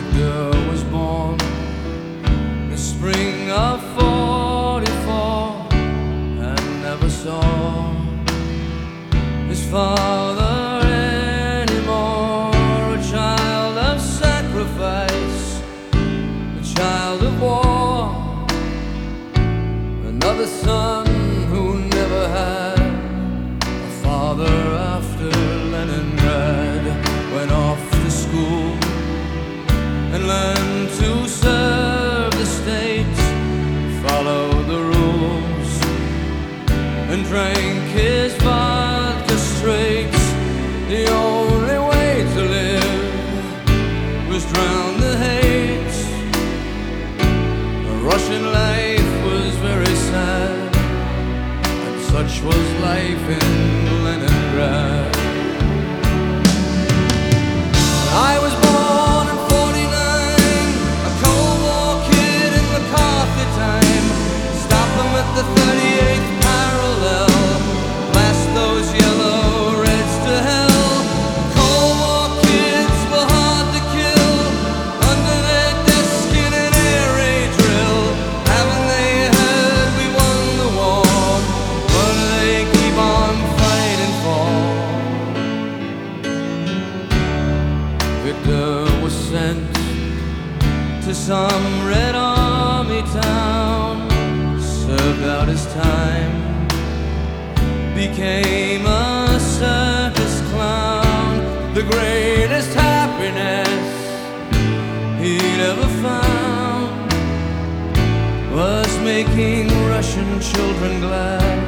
Victor was born in the spring of '44 and never saw his father anymore. A child of sacrifice, a child of war, another son who never had a father after Leningrad. Went off to school and learned to serve the state, follow the rules, and drank his vodka straight. The only way to live was drown the hate. Russian life was very sad, and such was life in Leningrad. I was born in '49, a Cold War kid in McCarthy time. Stop them at the 38th parallel, blast those yellow reds to hell. Cold War kids were hard to kill, under their desk in an air raid drill. Haven't they heard we won the war? What do they keep on fighting for? Victor was sent to some Red Army town, served out his time, became a circus clown. The greatest happiness he'd ever found was making Russian children glad